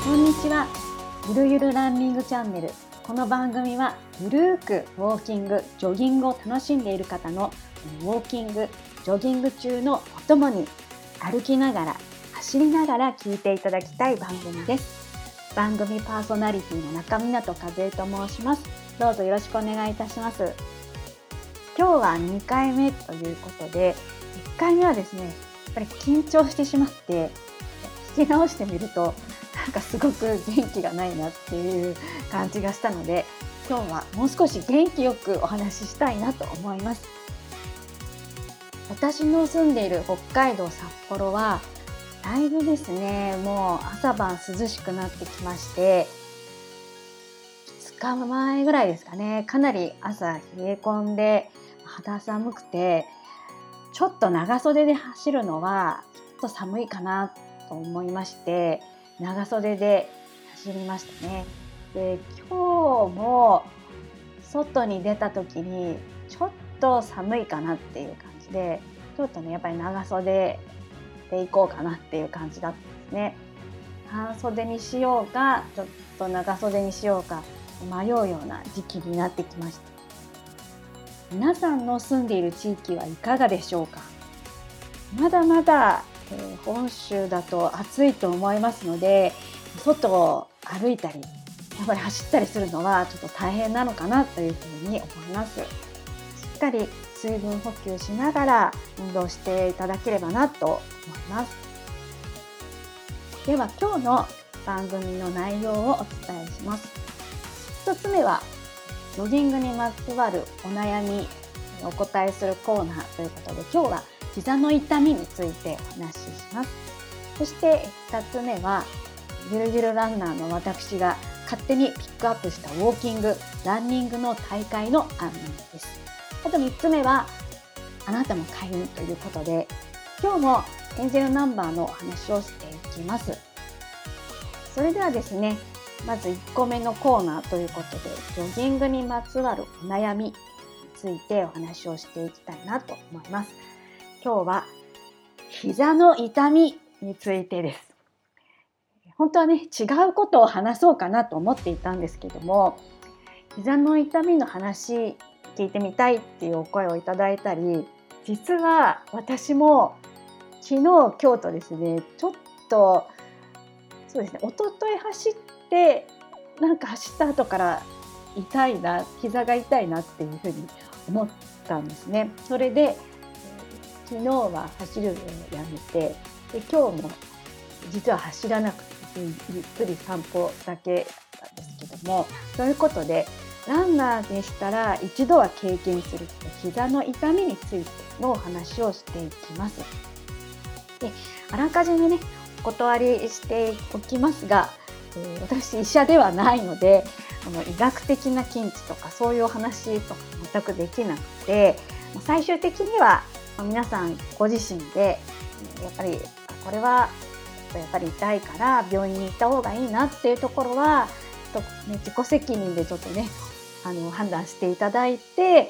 こんにちは。ゆるゆるランニングチャンネル。この番組はゆるーくウォーキング、ジョギングを楽しんでいる方のウォーキング、ジョギング中のお供に歩きながら、走りながら聞いていただきたい番組です。番組パーソナリティの中湊和恵と申します。どうぞよろしくお願いいたします。今日は2回目ということで、1回目はですね、やっぱり緊張してしまって聞き直してみるとなんかすごく元気がないなっていう感じがしたので、今日はもう少し元気よくお話ししたいなと思います。私の住んでいる北海道札幌はだいぶですね、もう朝晩涼しくなってきまして、2日前ぐらいですかね、かなり朝冷え込んで肌寒くて、ちょっと長袖で走るのはちょっと寒いかなと思いまして、長袖で走りましたね。で、今日も外に出た時にちょっと寒いかなっていう感じで、ちょっとねやっぱり長袖で行こうかなっていう感じだったんですね。半袖にしようか、ちょっと長袖にしようか迷うような時期になってきました。皆さんの住んでいる地域はいかがでしょうか。まだまだ本州だと暑いと思いますので、外を歩いたりやっぱり走ったりするのはちょっと大変なのかなというふうに思います。しっかり水分補給しながら運動していただければなと思います。では今日の番組の内容をお伝えします。1つ目はジョギングにまつわるお悩みにお答えするコーナーということで、今日は膝の痛みについてお話しします。そして2つ目はゆるゆるランナーの私が勝手にピックアップしたウォーキング、ランニングの大会の案内です。あと3つ目はあなたも開運ということで、今日もエンジェルナンバーのお話をしていきます。それではですね、まず1個目のコーナーということで、ジョギングにまつわるお悩みについてお話をしていきたいなと思います。今日は膝の痛みについてです。本当はね、違うことを話そうかなと思っていたんですけども、膝の痛みの話聞いてみたいっていうお声をいただいたり、実は私も昨日今日とですね、ちょっとそうですね、一昨日走ってなんか走った後から痛いな、膝が痛いなっていうふうに思ったんですね。それで昨日は走るのをやめて、で今日も実は走らなくてゆっくり散歩だけだったんですけども、そういうことでランナーでしたら一度は経験する膝の痛みについてのお話をしていきます。で、あらかじめねお断りしておきますが、私医者ではないので医学的な見地とかそういうお話とか全くできなくて、最終的には皆さんご自身でやっぱりこれはやっぱり痛いから病院に行った方がいいなっていうところは自己責任でちょっとね判断していただいて、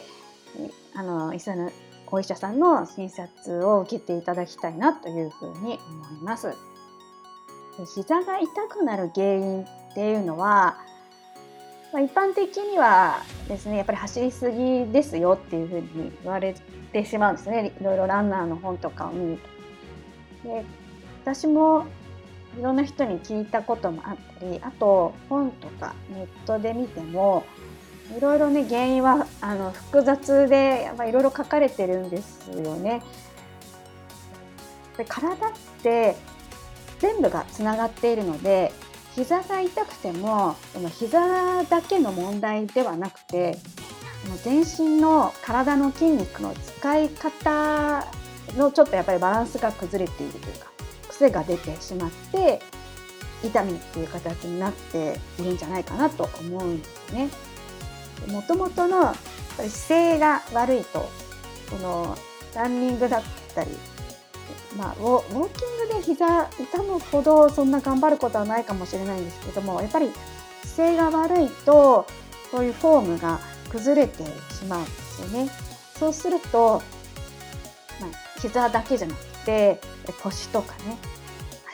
お医者さんの診察を受けていただきたいなというふうに思います。膝が痛くなる原因っていうのは、一般的にはですね、やっぱり走りすぎですよっていうふうに言われてしまうんですね。いろいろランナーの本とかを見ると。で、私もいろんな人に聞いたこともあったり、あと本とかネットで見てもいろいろね原因は複雑でやっぱいろいろ書かれてるんですよね。で、体って全部がつながっているので、膝が痛くても膝だけの問題ではなくて、全身の体の筋肉の使い方のちょっとやっぱりバランスが崩れているというか、癖が出てしまって痛みっていう形になっているんじゃないかなと思うんですね。もともとのやっぱり姿勢が悪いと、ランニングだったり、ウォーキングで膝痛むほどそんな頑張ることはないかもしれないんですけども、やっぱり姿勢が悪いとそういうフォームが崩れてしまうんですよね。そうすると、膝だけじゃなくて腰とかね、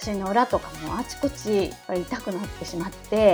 足の裏とかもあちこちやっぱり痛くなってしまって、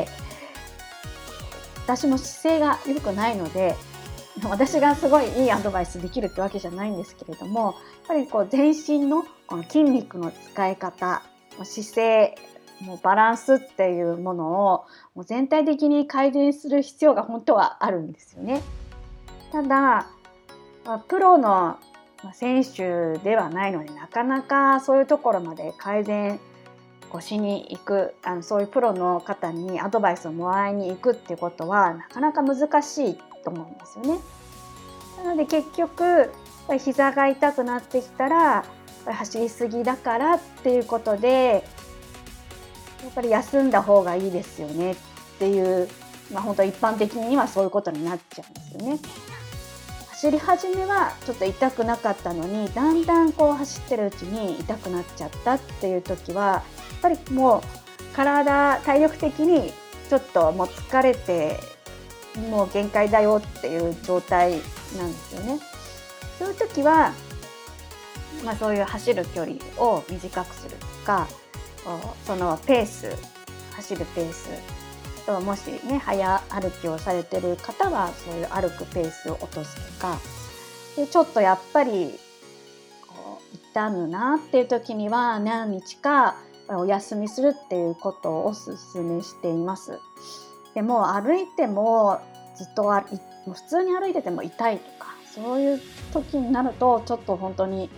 私も姿勢が良くないので、私がすごいいいアドバイスできるってわけじゃないんですけれども、やっぱりこう全身のこの筋肉の使い方、姿勢、もうバランスっていうものをもう全体的に改善する必要が本当はあるんですよね。ただ、プロの選手ではないので、なかなかそういうところまで改善しに行く、そういうプロの方にアドバイスをもらいに行くっていうことはなかなか難しいと思うんですよね。なので結局やっぱり膝が痛くなってきたら、やっぱり走りすぎだからっていうことで、やっぱり休んだ方がいいですよねっていう、本当一般的にはそういうことになっちゃうんですよね。走り始めはちょっと痛くなかったのに、だんだんこう走ってるうちに痛くなっちゃったっていう時は、やっぱりもう体力的にちょっともう疲れて、もう限界だよっていう状態なんですよね。そういう時は、そういう走る距離を短くするとか、そのペース、走るペースと、もしね早歩きをされてる方はそういう歩くペースを落とすとかで、ちょっとやっぱり痛むなっていう時には何日かお休みするっていうことをお勧めしています。でも歩いてもずっと普通に歩いてても痛いとか、そういう時になるとちょっと本当に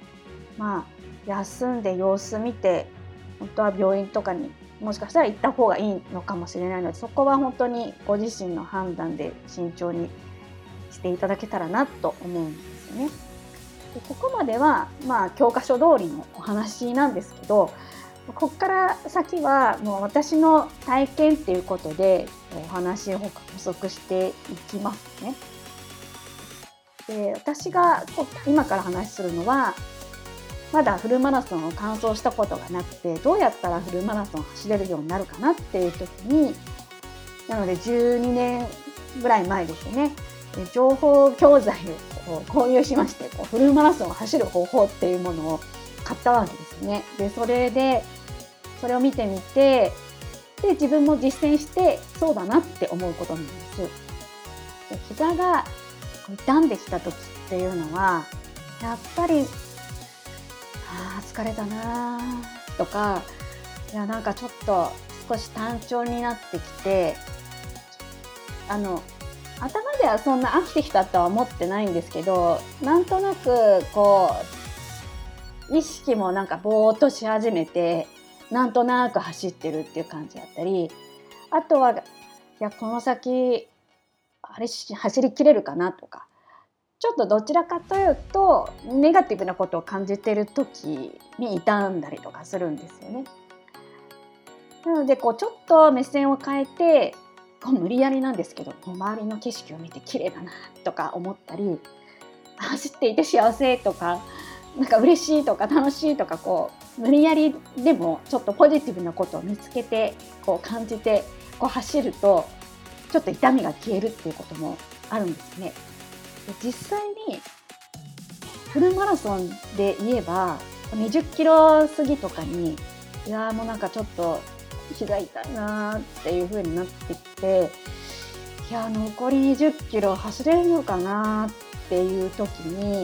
休んで様子見て、本当は病院とかにもしかしたら行った方がいいのかもしれないので、そこは本当にご自身の判断で慎重にしていただけたらなと思うんですよね。でここまでは教科書通りのお話なんですけど、ここから先はもう私の体験っていうことでお話を補足していきますね。で私が今から話するのは、まだフルマラソンを完走したことがなくて、どうやったらフルマラソンを走れるようになるかなっていう時に、なので12年ぐらい前ですね、情報教材を購入しまして、フルマラソンを走る方法っていうものを買ったわけですね。でそれを見てみて、で自分も実践してそうだなって思うことなんです。で膝が傷んできた時っていうのは、やっぱり疲れたなとか、なんかちょっと少し単調になってきて、頭ではそんな飽きてきたとは思ってないんですけど、なんとなく意識もなんかぼーっとし始めて、なんとなく走ってるっていう感じだったり、あとはこの先走りきれるかなとか、ちょっとどちらかというとネガティブなことを感じている時に傷んだりとかするんですよね。なのでちょっと目線を変えて、無理やりなんですけど、周りの景色を見て綺麗だなとか思ったり、走っていて幸せとか、なんか嬉しいとか楽しいとか、無理やりでもちょっとポジティブなことを見つけて感じて走ると、ちょっと痛みが消えるっていうこともあるんですね。で実際にフルマラソンで言えば20キロ過ぎとかに、もうなんかちょっと膝痛いなっていう風になってきて、残り20キロ走れるのかなっていう時に、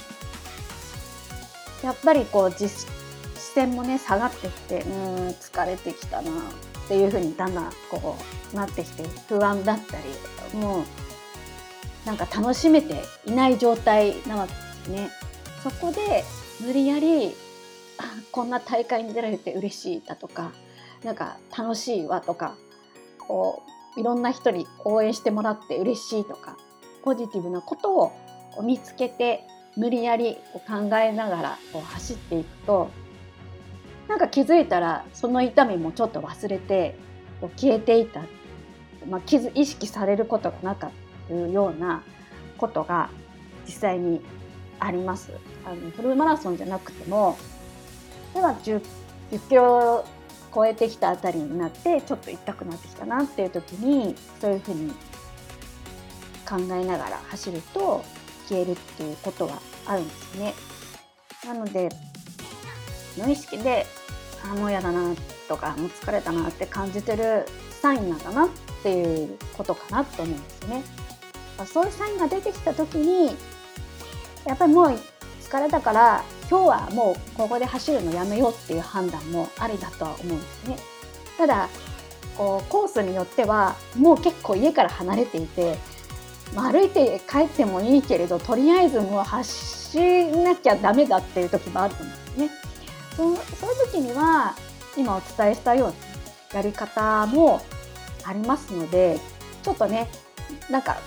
やっぱり視線もね下がってきて、疲れてきたなっていう風にだんだんなってきて、不安だったり、もうなんか楽しめていない状態なわけですね。そこで無理やりこんな大会に出られて嬉しいだとか、なんか楽しいわとか、いろんな人に応援してもらって嬉しいとか、ポジティブなことを見つけて無理やり考えながら走っていくと、なんか気づいたらその痛みもちょっと忘れて消えていた、意識されることがなかったようなことが実際にあります。フルマラソンじゃなくても、では10キロ超えてきたあたりになってちょっと痛くなってきたなっていう時に、そういうふうに考えながら走ると消えるっていうことはあるんですね。なので無意識でもうやだなとかもう疲れたなって感じてるサインなんだなっていうことかなと思うんですよね。そういうサインが出てきた時にやっぱりもう疲れたから今日はもうここで走るのやめようっていう判断もありだとは思うんですね。ただコースによってはもう結構家から離れていて、歩いて帰ってもいいけれどとりあえずもう走んなきゃダメだっていう時もあると思うんですね。そういう時には今お伝えしたようなやり方もありますので、ちょっとねなんか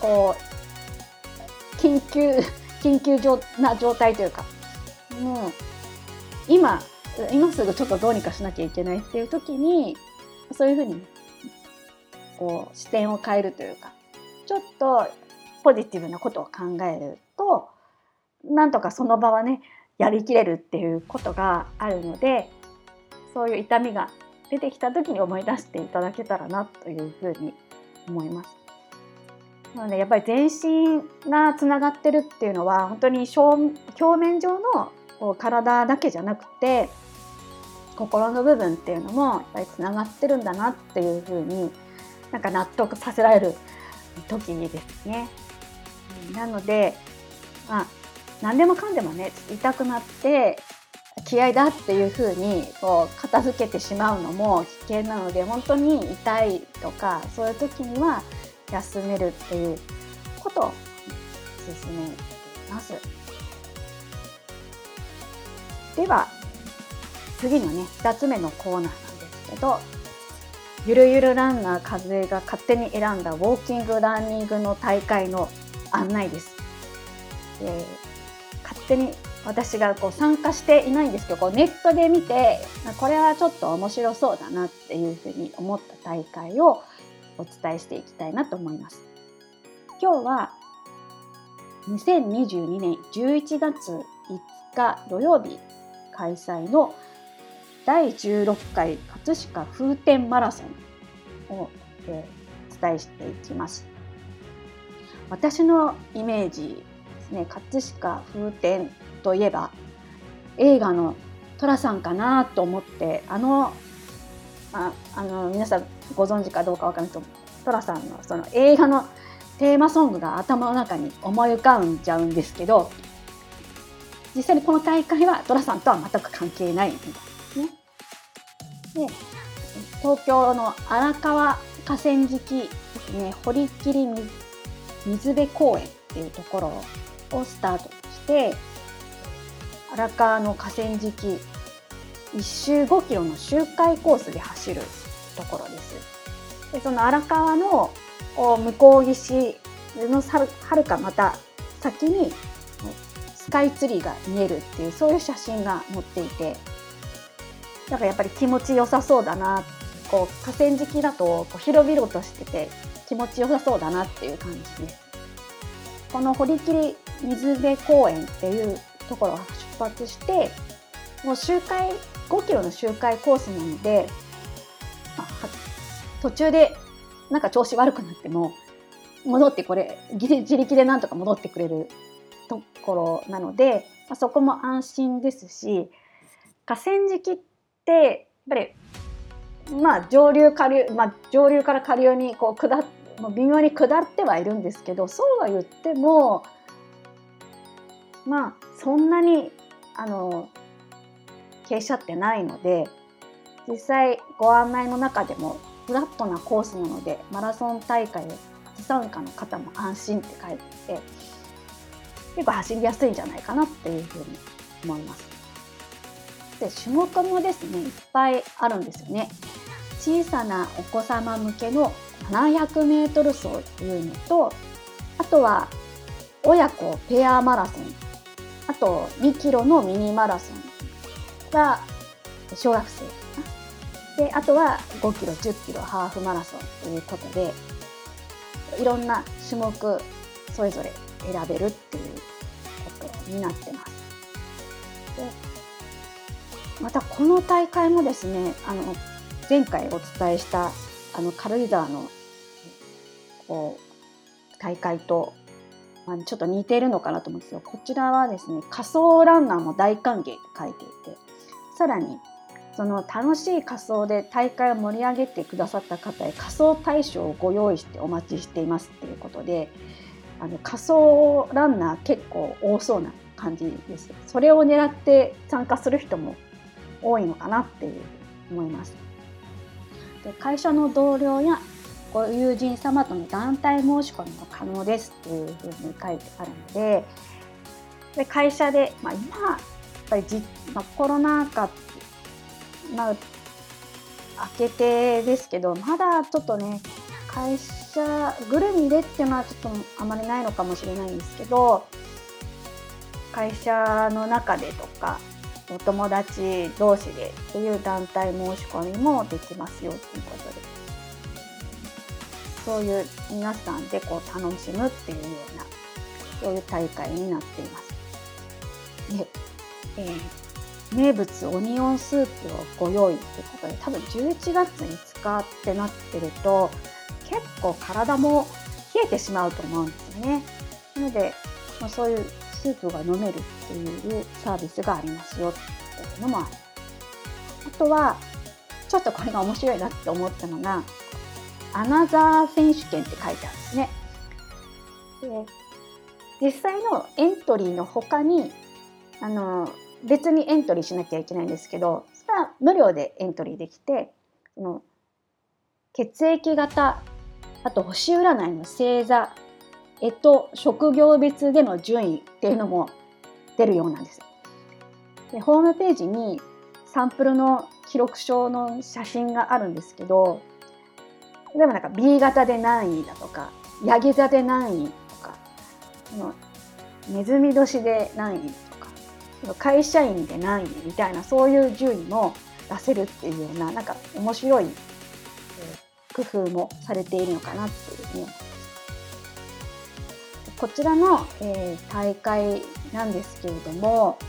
緊急な状態というか、もう今すぐちょっとどうにかしなきゃいけないっていう時にそういうふうに視点を変えるというか、ちょっとポジティブなことを考えるとなんとかその場はねやりきれるっていうことがあるので、そういう痛みが出てきた時に思い出していただけたらなというふうに思います。なのでやっぱり全身がつながってるっていうのは本当に表面上の体だけじゃなくて心の部分っていうのもやっぱりつながってるんだなっていうふうになんか納得させられる時ですね。なので何でもかんでもね痛くなって気合だっていう風に片付けてしまうのも危険なので、本当に痛いとかそういう時には休めるっていうことをお勧めしています。では次のね2つ目のコーナーなんですけど、ゆるゆるランナー風が勝手に選んだウォーキングランニングの大会の案内です。勝手に私が参加していないんですけど、ネットで見てこれはちょっと面白そうだなっていうふうに思った大会をお伝えしていきたいなと思います。今日は2022年11月5日土曜日開催の第16回葛飾風天マラソンを、お伝えしていきます。私のイメージですね、葛飾風天といえば映画の寅さんかなと思って、皆さんご存知かどうかわからないと、寅さんのその映画のテーマソングが頭の中に思い浮かんじゃうんですけど、実際にこの大会は寅さんとは全く関係ないみたいですね。で、東京の荒川河川敷ですね、堀切水辺公園っていうところをスタートして、荒川の河川敷1周5キロの周回コースで走るところです。でその荒川の向こう岸のはるかまた先にスカイツリーが見えるっていう、そういう写真が載っていて、なんかやっぱり気持ちよさそうだな、河川敷だと広々としてて気持ちよさそうだなっていう感じです。この堀切水辺公園っていうところを出発して、もう5キロの周回コースなので、途中でなんか調子悪くなっても戻って自力でなんとか戻ってくれるところなので、そこも安心ですし、河川敷ってやっぱり上流から下流に微妙に下ってはいるんですけど、そうは言ってもそんなに傾斜ってないので、実際ご案内の中でもフラットなコースなので、マラソン大会初参加の方も安心って書いていて、結構走りやすいんじゃないかなっていうふうに思います。で、種目もですねいっぱいあるんですよね。小さなお子様向けの700メートル走というのと、あとは親子ペアマラソン、あと2キロのミニマラソンが小学生で、あとは5キロ10キロハーフマラソンということで、いろんな種目それぞれ選べるっていうことになってます。でまたこの大会もですね、前回お伝えした軽井沢の大会とちょっと似ているのかなと思うんですよ。こちらはですね、仮想ランナーも大歓迎って書いていて、さらにその楽しい仮装で大会を盛り上げてくださった方へ仮装大賞をご用意してお待ちしていますっていうことで、仮装ランナー結構多そうな感じです。それを狙って参加する人も多いのかなって思います。で、会社の同僚やご友人様との団体申し込みも可能ですっていうふうに書いてあるので、会社で、今やっぱりコロナ禍、明けてですけど、まだちょっとね、会社ぐるみでっていうのはちょっとあまりないのかもしれないんですけど、会社の中でとかお友達同士でっていう団体申し込みもできますよということで、そういう皆さんでこう楽しむっていうような、そういう大会になっています。で、名物オニオンスープをご用意ということで、多分11月5日ってなってると結構体も冷えてしまうと思うんですよね。なので、そういうスープが飲めるっていうサービスがありますよっていうのもある。あとはちょっとこれが面白いなって思ったのが、アナザー選手権って書いてあるんですね。で、実際のエントリーの他に別にエントリーしなきゃいけないんですけど、それは無料でエントリーできて、血液型、あと星占いの星座、職業別での順位っていうのも出るようなんです。で、ホームページにサンプルの記録書の写真があるんですけど、例えばなんか B 型で何位だとか、ヤギ座で何位とか、ネズミ年で何位とか、会社員で何位みたいな、そういう順位も出せるっていうような、なんか面白い工夫もされているのかなっていうふうに思います。こちらの、大会なんですけれども、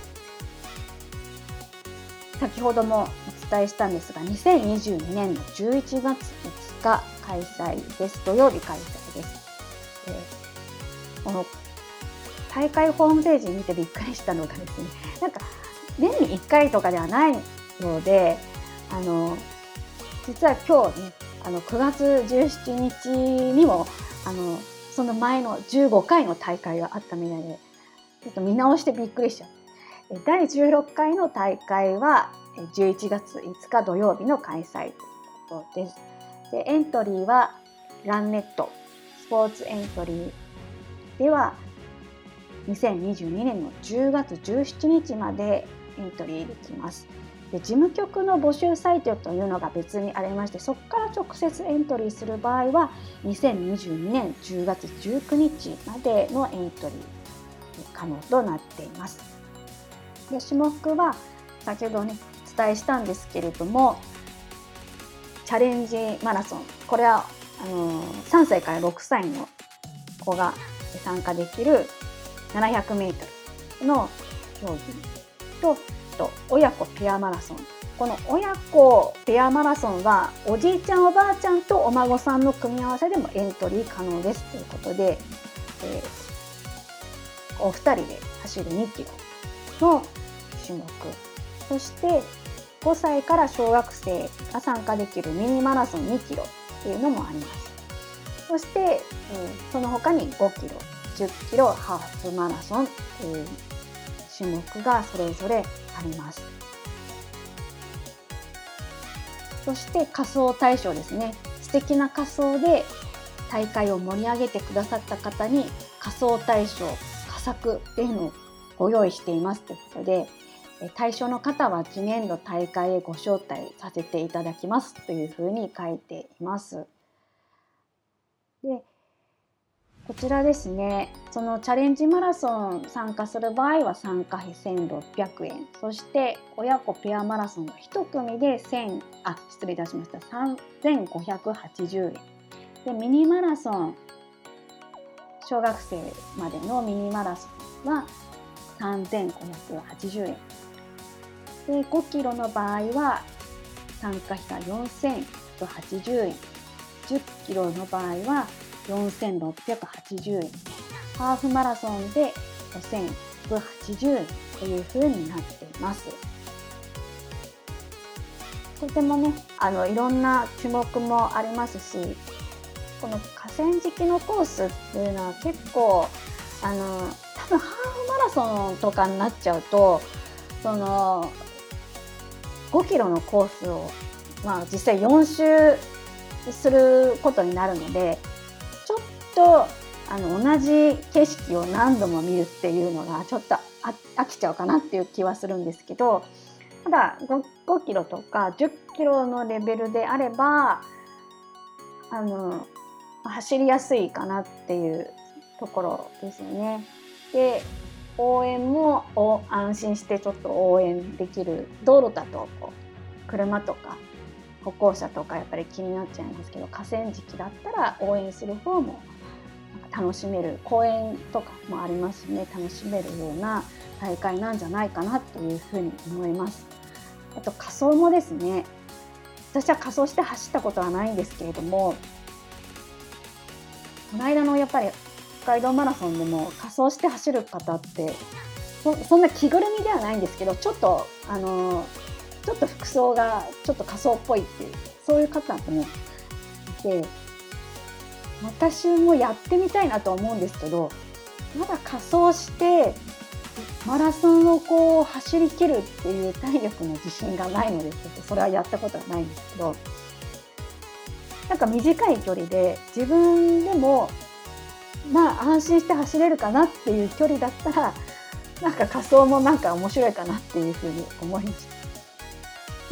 先ほどもお伝えしたんですが、2022年の11月5日開催です。土曜日開催です。この大会ホームページ見てびっくりしたのがですね、なんか年に1回とかではないので、実は今日ね、9月17日にもその前の15回の大会があったみたいで、ちょっと見直してびっくりしちゃって、第16回の大会は11月5日土曜日の開催ということです。で、エントリーはランネットスポーツエントリーでは2022年の10月17日までエントリーできます。で、事務局の募集サイトというのが別にありまして、そこから直接エントリーする場合は2022年10月19日までのエントリー可能となっています。で、種目は先ほどねお伝えしたんですけれども、チャレンジマラソン、これは3歳から6歳の子が参加できる700メートルの競技と、親子ペアマラソン。この親子ペアマラソンはおじいちゃんおばあちゃんとお孫さんの組み合わせでもエントリー可能ですということで、お二人で走る2キロの種目、そして5歳から小学生が参加できるミニマラソン2キロっていうのもあります。そして、その他に5キロ、10キロ、ハーフマラソンっていう種目がそれぞれあります。そして仮装大賞ですね。素敵な仮装で大会を盛り上げてくださった方に仮装大賞佳作っていうのをご用意していますということで、対象の方は次年度大会へご招待させていただきますというふうに書いています。で、こちらですね、そのチャレンジマラソン参加する場合は参加費1600円、そして親子ペアマラソンが1組で3580円で、ミニマラソン、小学生までのミニマラソンは3580円で、5キロの場合は参加費が4180円、10キロの場合は4680円、ハーフマラソンで5180円というふうになっています。 とてもねいろんな種目もありますし、この河川敷のコースっていうのは結構多分ハーフマラソンとかになっちゃうとその5キロのコースを、実際4周することになるので、ちょっと同じ景色を何度も見るっていうのがちょっと飽きちゃうかなっていう気はするんですけど、ただ 5キロとか10キロのレベルであれば走りやすいかなっていうところですよね。で、応援も安心してちょっと応援できる。道路だと車とか歩行者とかやっぱり気になっちゃいますけど、河川敷だったら応援する方も楽しめる、公園とかもありますしね、楽しめるような大会なんじゃないかなというふうに思います。あと仮装もですね、私は仮装して走ったことはないんですけれども、この間のやっぱり北海道マラソンでも仮装して走る方ってそんな着ぐるみではないんですけど、ちょっと服装がちょっと仮装っぽいっていう、そういう方もいて、私もやってみたいなと思うんですけど、まだ仮装してマラソンを走り切るっていう体力の自信がないので、ちょっとそれはやったことはないんですけど、なんか短い距離で自分でも安心して走れるかなっていう距離だったら、なんか仮装もなんか面白いかなっていうふうに思いました。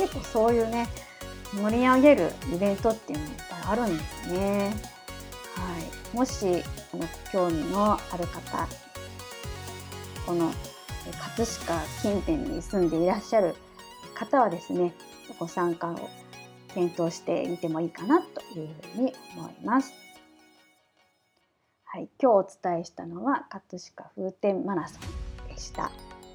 結構そういうね、盛り上げるイベントっていうのがいっぱいあるんですね。はい、もし興味のある方、この葛飾近辺に住んでいらっしゃる方はですね、ご参加を検討してみてもいいかなというふうに思います。はい、今日お伝えしたのは葛飾風天マラソンでした。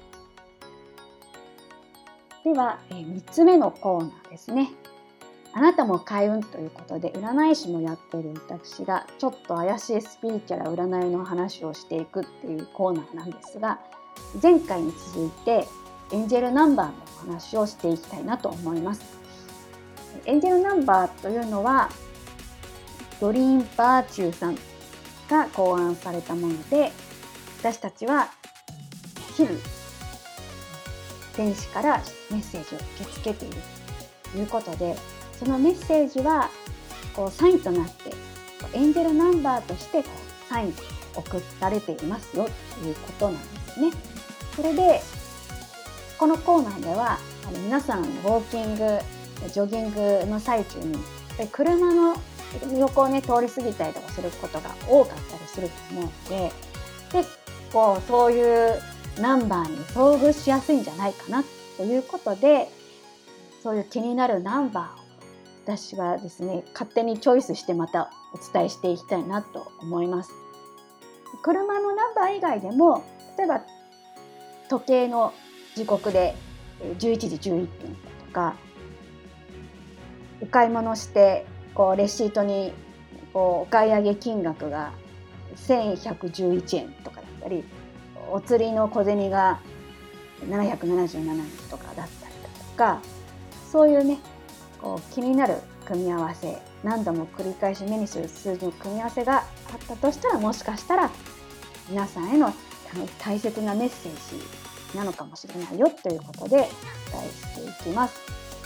では、3つ目のコーナーですね。あなたも開運ということで、占い師もやっている私がちょっと怪しいスピリチュアル占いの話をしていくっていうコーナーなんですが、前回に続いてエンジェルナンバーのお話をしていきたいなと思います。エンジェルナンバーというのはドリーン・バーチューさんが考案されたもので、私たちは日々天使からメッセージを受け付けているということで、そのメッセージはサインとなってエンジェルナンバーとしてサイン送られていますよということなんですね。それでこのコーナーでは皆さんウォーキング、ジョギングの最中に車の横をね通り過ぎたりとかすることが多かったりすると思うので、結構そういうナンバーに遭遇しやすいんじゃないかなということで、そういう気になるナンバーを私はですね、勝手にチョイスしてまたお伝えしていきたいなと思います。車のナンバー以外でも、例えば時計の時刻で11時11分とか、お買い物してレシートにお買い上げ金額が1111円とかだったり、お釣りの小銭が777円とかだったりとか、そういうね気になる組み合わせ、何度も繰り返し目にする数字の組み合わせがあったとしたら、もしかしたら皆さんへの大切なメッセージなのかもしれないよということでお伝えしていきます。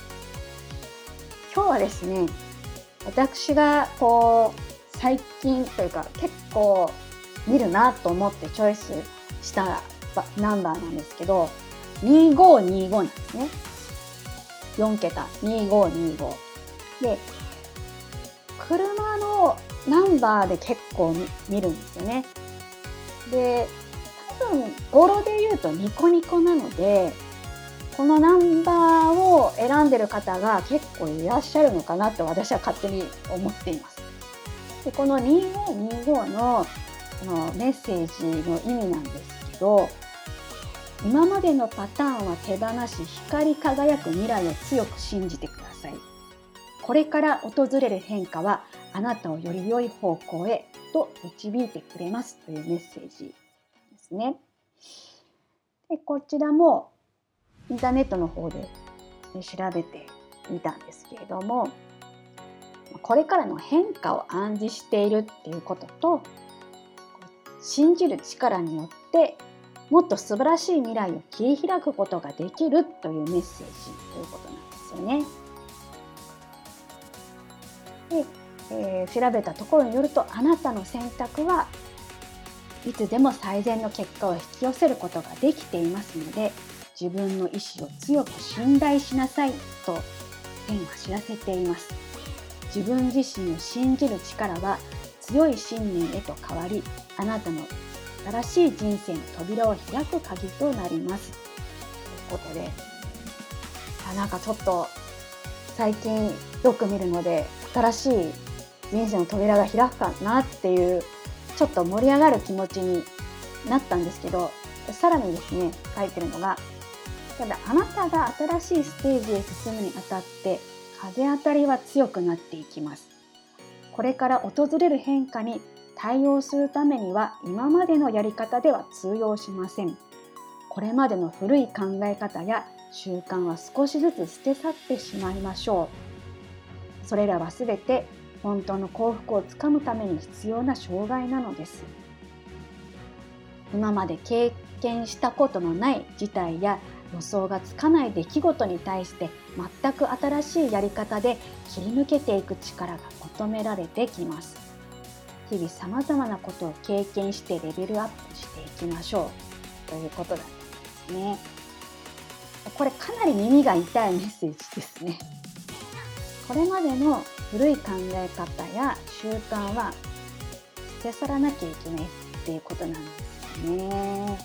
今日はですね、私が最近というか結構見るなと思ってチョイスしたナンバーなんですけど、2525なんですね。4桁2525で、車のナンバーで結構見るんですよね。で、多分語呂で言うとニコニコなので、このナンバーを選んでる方が結構いらっしゃるのかなと私は勝手に思っています。で、この2525のこのメッセージの意味なんですけど、今までのパターンは手放し、光り輝く未来を強く信じてください。これから訪れる変化はあなたをより良い方向へと導いてくれますというメッセージですね。で、こちらもインターネットの方で調べてみたんですけれども、これからの変化を暗示しているっていうことと、信じる力によってもっと素晴らしい未来を切り開くことができるというメッセージということなんですよね。で、調べたところによると、あなたの選択はいつでも最善の結果を引き寄せることができていますので、自分の意志を強く信頼しなさいと天は知らせています。自分自身を信じる力は強い信念へと変わり、あなたの新しい人生の扉を開く鍵となります。ということで、なんかちょっと最近よく見るので、新しい人生の扉が開くかなっていうちょっと盛り上がる気持ちになったんですけど、さらにですね、書いてるのが、ただあなたが新しいステージへ進むにあたって風当たりは強くなっていきます。これから訪れる変化に対応するためには今までのやり方では通用しません。これまでの古い考え方や習慣は少しずつ捨て去ってしまいましょう。それらはすべて本当の幸福をつかむために必要な障害なのです。今まで経験したことのない事態や予想がつかない出来事に対して全く新しいやり方で切り抜けていく力が求められてきます。日々さまざまなことを経験してレベルアップしていきましょうということだったんですね。これかなり耳が痛いメッセージですね。これまでの古い考え方や習慣は捨て去らなきゃいけないっていうことなんですよね。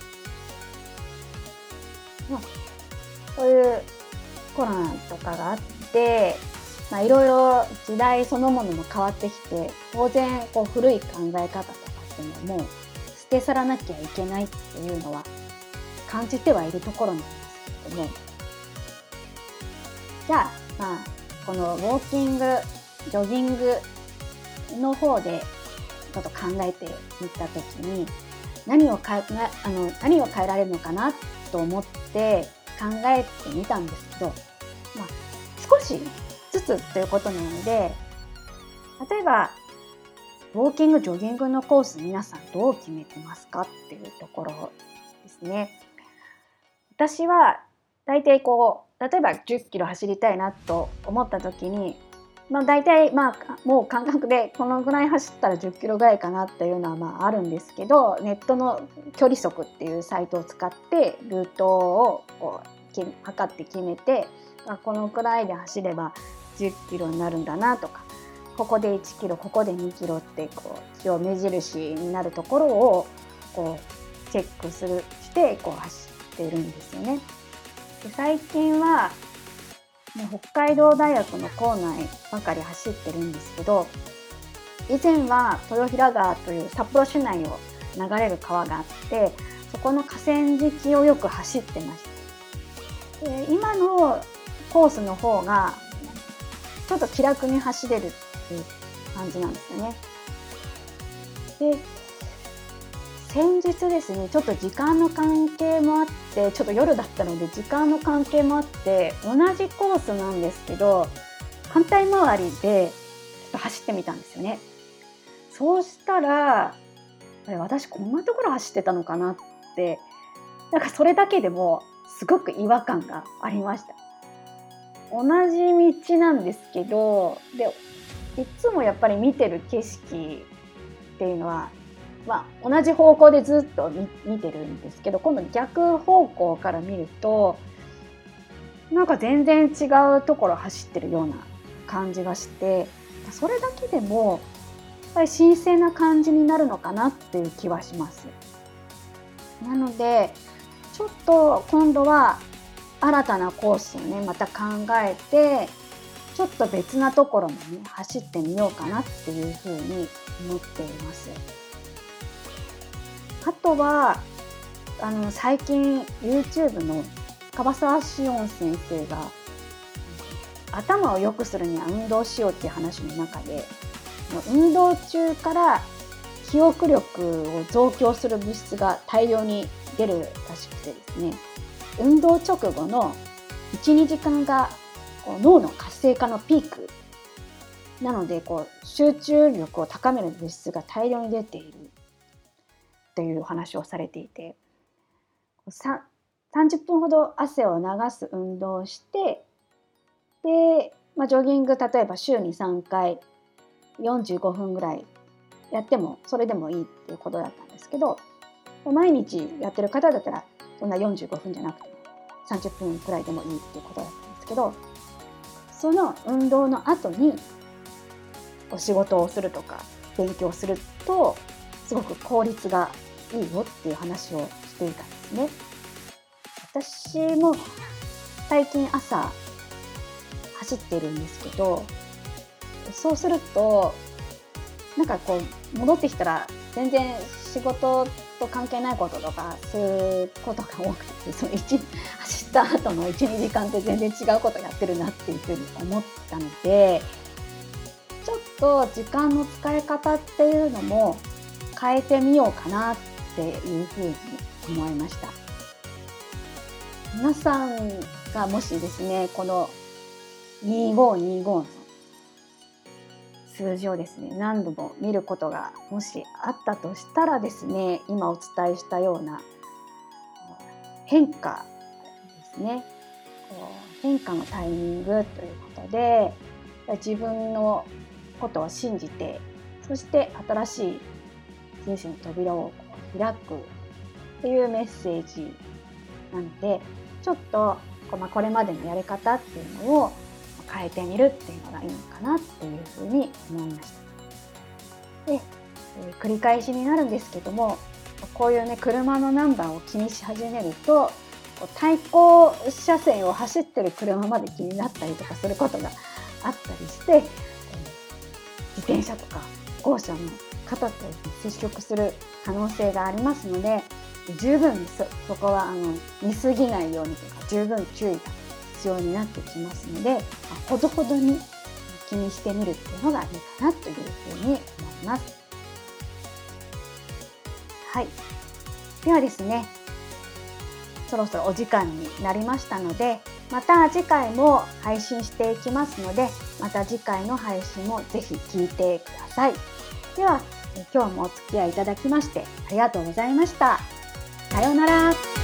そういうコロナとかがあって、いろいろ時代そのものも変わってきて、当然古い考え方とかっていうのも捨て去らなきゃいけないっていうのは感じてはいるところなんですけれども、じゃあこのウォーキング、ジョギングの方でちょっと考えてみたときに、何を変えられるのかなと思って考えてみたんですけど、少しずつということなので、例えばウォーキング、ジョギングのコース、皆さんどう決めてますかっていうところですね。私は大体例えば10キロ走りたいなと思った時に、大体もう感覚でこのぐらい走ったら10キロぐらいかなっていうのはあるんですけど、ネットの距離測っていうサイトを使ってルートを測って決めて、このくらいで走れば10キロになるんだなとか、ここで1キロ、ここで2キロって一応目印になるところをチェックして走っているんですよね。で、最近は北海道大学の構内ばかり走ってるんですけど、以前は豊平川という札幌市内を流れる川があって、そこの河川敷をよく走ってました。で、今のコースの方がちょっと気楽に走れるっていう感じなんですよね。で、先日ですね、ちょっと時間の関係もあって、ちょっと夜だったので時間の関係もあって、同じコースなんですけど反対回りでちょっと走ってみたんですよね。そうしたら、私こんなところ走ってたのかなって、それだけでもすごく違和感がありました。同じ道なんですけど、いつもやっぱり見てる景色っていうのは、同じ方向でずっと見てるんですけど、今度逆方向から見ると全然違うところ走ってるような感じがして、それだけでもやっぱり新鮮な感じになるのかなっていう気はします。なのでちょっと今度は新たなコースをね、また考えて、ちょっと別なところもね、走ってみようかなっていうふうに思っています。あとは最近 YouTube の樺沢紫音先生が頭を良くするには運動しようっていう話の中で、運動中から記憶力を増強する物質が大量に出るらしくてですね、運動直後の 1,2 時間がこう脳の活性化のピークなので、こう集中力を高める物質が大量に出ているというお話をされていて、30分ほど汗を流す運動をして、で、ジョギング例えば週に3回45分ぐらいやってもそれでもいいっていうことだったんですけど、毎日やってる方だったらそんな45分じゃなくても30分くらいでもいいっていうことだったんですけど、その運動の後にお仕事をするとか勉強するとすごく効率がいいよっていう話をしていたんですね。私も最近朝走ってるんですけど、そうするとなんかこう戻ってきたら全然仕事と関係ないこととかすることが多くて、その走った後の 1,2 時間って全然違うことやってるなっていうふうに思ったので、ちょっと時間の使い方っていうのも変えてみようかなっていうふうに思いました。皆さんがもしですね、この2525の数字をですね、何度も見ることがもしあったとしたらですね、今お伝えしたような変化ですね、変化のタイミングということで、自分のことを信じて、そして新しい人生の扉を開くっていうメッセージなので、ちょっとこれまでのやり方っていうのを変えてみるっていうのがいいのかなっていうふうに思いました。で、繰り返しになるんですけども、こういうね車のナンバーを気にし始めると、対向車線を走ってる車まで気になったりとかすることがあったりして、自転車とか歩行者の方と接触する可能性がありますので、十分にそこは見過ぎないようにというか、十分注意が必要になってきますので、ほどほどに気にしてみるっていうのがいいかなというふうに思います。はい、ではですね、そろそろお時間になりましたので、また次回も配信していきますので、また次回の配信もぜひ聞いてください。では今日もお付き合いいただきましてありがとうございました。さようなら。